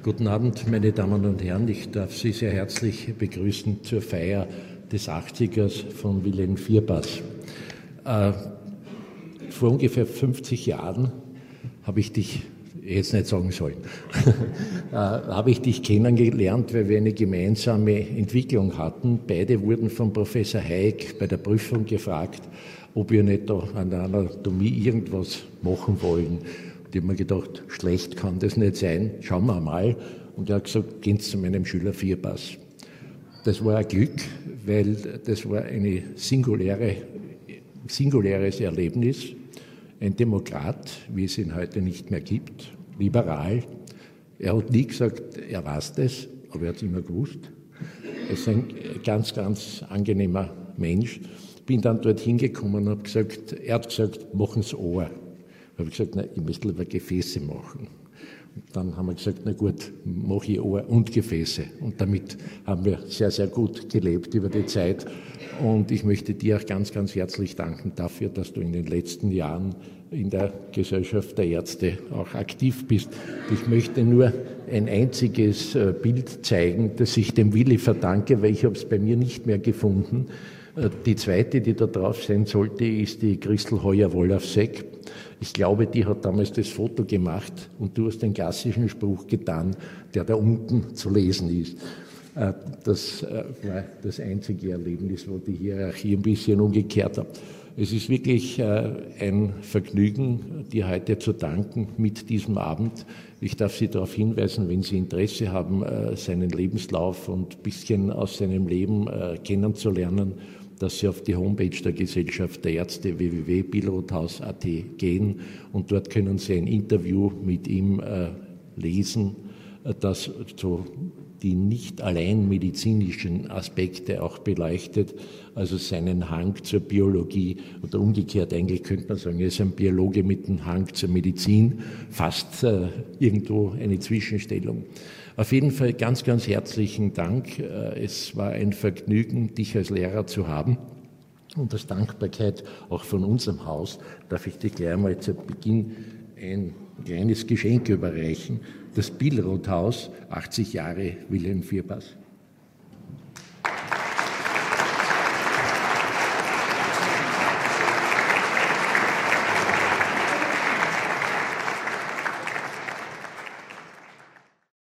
Guten Abend, meine Damen und Herren. Ich darf Sie sehr herzlich begrüßen zur Feier des 80ers von Wilhelm Vierbass. Vor ungefähr 50 Jahren habe ich dich, jetzt nicht sagen sollen, habe ich dich kennengelernt, weil wir eine gemeinsame Entwicklung hatten. Beide wurden von Professor Hayek bei der Prüfung gefragt, ob wir nicht da an der Anatomie irgendwas machen wollen. Und ich habe mir gedacht, schlecht kann das nicht sein, schauen wir mal. Und er hat gesagt, gehen Sie zu meinem Schüler Vierbass. Das war ein Glück, weil das war ein singuläres Erlebnis. Ein Demokrat, wie es ihn heute nicht mehr gibt, liberal. Er hat nie gesagt, er weiß das, aber er hat es immer gewusst. Er ist ein ganz, ganz angenehmer Mensch. Bin dann dort hingekommen und habe gesagt, er hat gesagt, machen Sie Ohr. Ich habe gesagt, nein, ich möchte lieber Gefäße machen. Und dann haben wir gesagt, na gut, mache ich Ohr und Gefäße. Und damit haben wir sehr, sehr gut gelebt über die Zeit. Und ich möchte dir auch ganz, ganz herzlich danken dafür, dass du in den letzten Jahren in der Gesellschaft der Ärzte auch aktiv bist. Ich möchte nur ein einziges Bild zeigen, das ich dem Willi verdanke, weil ich habe es bei mir nicht mehr gefunden. Die zweite, die da drauf sein sollte, ist die Christel Heuer-Wolafsek. Ich glaube, die hat damals das Foto gemacht und du hast den klassischen Spruch getan, der da unten zu lesen ist. Das war das einzige Erlebnis, wo die Hierarchie ein bisschen umgekehrt hat. Es ist wirklich ein Vergnügen, dir heute zu danken mit diesem Abend. Ich darf Sie darauf hinweisen, wenn Sie Interesse haben, seinen Lebenslauf und ein bisschen aus seinem Leben kennenzulernen, dass Sie auf die Homepage der Gesellschaft der Ärzte www.billroth-haus.at gehen und dort können Sie ein Interview mit ihm lesen, das so die nicht allein medizinischen Aspekte auch beleuchtet, also seinen Hang zur Biologie oder umgekehrt eigentlich könnte man sagen, er ist ein Biologe mit einem Hang zur Medizin, fast irgendwo eine Zwischenstellung. Auf jeden Fall ganz, ganz herzlichen Dank. Es war ein Vergnügen, dich als Lehrer zu haben. Und als Dankbarkeit auch von unserem Haus darf ich dir gleich einmal zu Beginn ein kleines Geschenk überreichen. Das Billroth-Haus, 80 Jahre Wilhelm Vierbass.